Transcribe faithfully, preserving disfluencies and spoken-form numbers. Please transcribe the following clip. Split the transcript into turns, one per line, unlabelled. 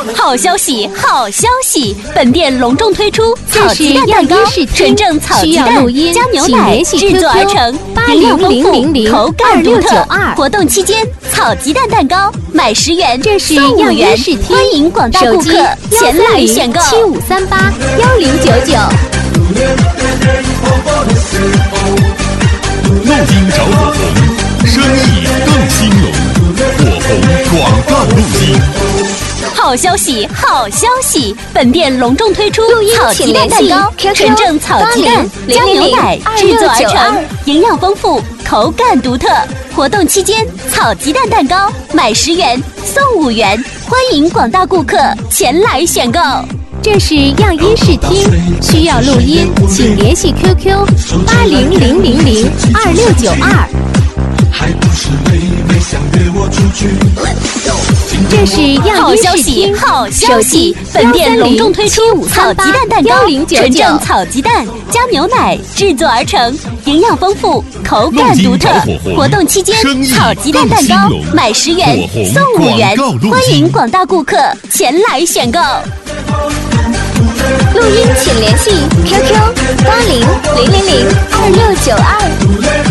好消息，好消息！本店隆重推出草鸡蛋蛋糕，纯正草鸡蛋加牛奶制作而成，营养丰富，口感独特。活动期间，草鸡蛋蛋糕买十元送五元，欢迎广大顾客前来选购。
七五三八幺零九九。
录音找火红，生意更兴隆。火红广告录音。
好消息，好消息！本店隆重推出草鸡蛋蛋糕，纯正草鸡蛋加牛奶制作而成，营养丰富，口感独特。活动期间，草鸡蛋蛋糕买十元送五元，欢迎广大顾客前来选购。
这是样音视听，需要录音，请联系 Q Q 八零零零零二六九二。
还不是妹妹想约我出去。
这是样音视听，
好消息！本店隆重推出草鸡蛋蛋糕，纯正草鸡蛋加牛奶制作而成，营养丰富，口感独特。活动期间，草鸡蛋蛋糕买十元送五元，欢迎广大顾客前来选购。
录音请联系 Q Q 八零零零零二六九二。